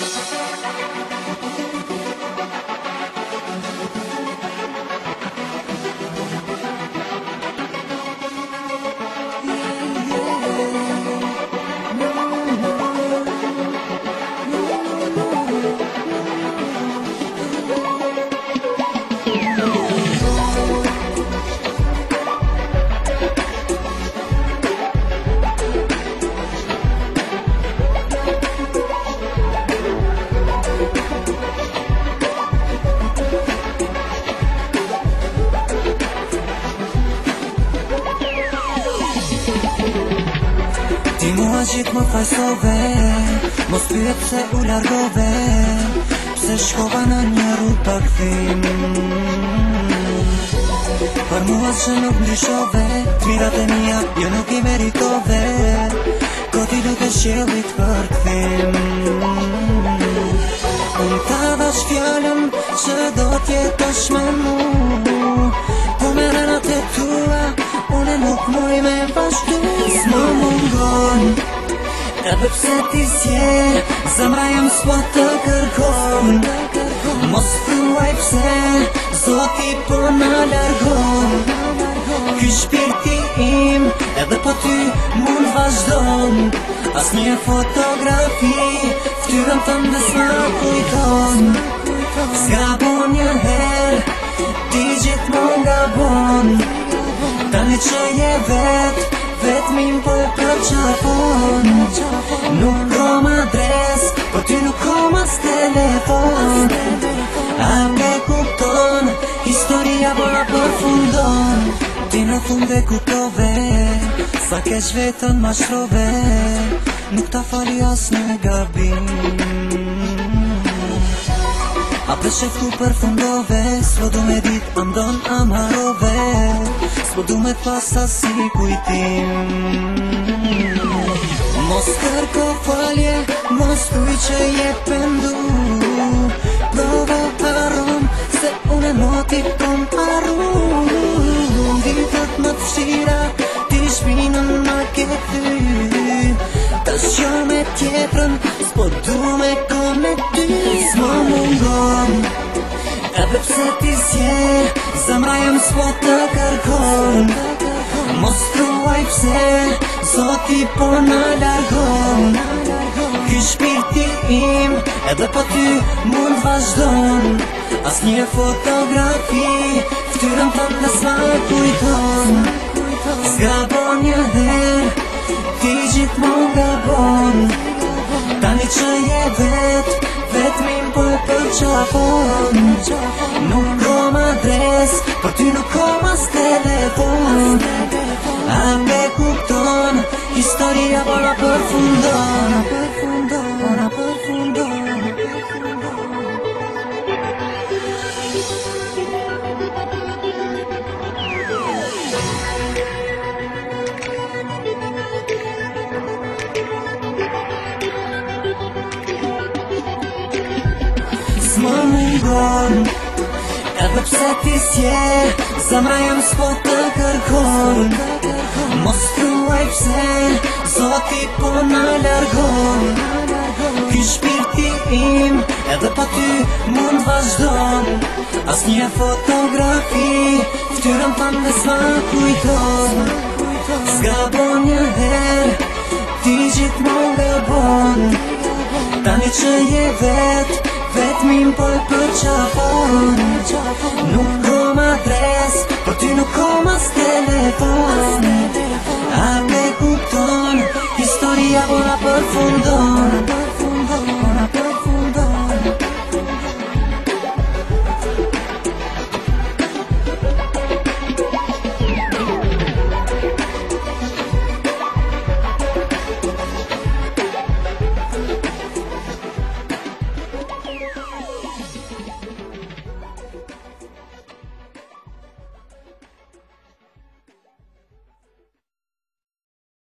Ti mua gjithë më fajsove, mos pyet pse u largove, pse shkova në një rrugë pa kthim. Për mua që nuk ndryshove, t'mirat e mia jo nuk I meritove, koti nuk e shjellit për kthim. Unë ta dhash fjallën që do t'jetosh me mu, po me rënat e tua, une nuk muj me vazhdu. S'më mungon, edhe pse ti s'je, zemra jem s'po të kërkon. Mos thuaj pse, Zoti po na largon. Ky shpirti im, edhe po ty mund vazhdon. As një fotografi, ftyrën tënde s'ma kujton. S'gabon një her, ti gjithmonë gabon. Tani që je vetmin po e përqafon. Nuk kom adres, po ty nuk kom as telefon. A me kupton, historia po na përfundon. Ti në fund e kuptove, sa keq vetën ma shrove, nuk ta fali as në gabim. A përshef ku përfundove, s'po du me dit andon amarove, s'po du me pasa si kujtim. Mos kërko falje, mos kuj që je pendu, provo paron, se une moti kom arru. Ditët më të fshira, ti shpinën ma ke thy, të shjo me tjetrën, s'po du me kom me ty. S'mo mungon, edhe pse ti s'je, zemra jem s'po të kërkon. Mos thuaj pse, Zoti po na largon. Ky shpirti im, edhe po ty mund vazhdon. As një fotografi, ftyrën tënde s'ma kujton. S'gabon një her, ti gjithmonë gabon. Tani që je vetmin po e përqafon. Nuk kom adres, për ty nuk kom as telefon. A me kupton, historia po na përfundon. S'më mungon, edhe pse ti s'je, zemra jem s'po të kërkon. Mos thuaj pse, Zoti po na largon. Ky shpirti im, edhe po ty mund vazhdon. As një fotografi, ftyrën tënde s'ma kujton. S'gabon një her, ti gjithmonë gabon. Tani që je vetmin po e përqafon. Nuk kom adres, për ty nuk kom as telefon. A me kupton, historia po na përfundon.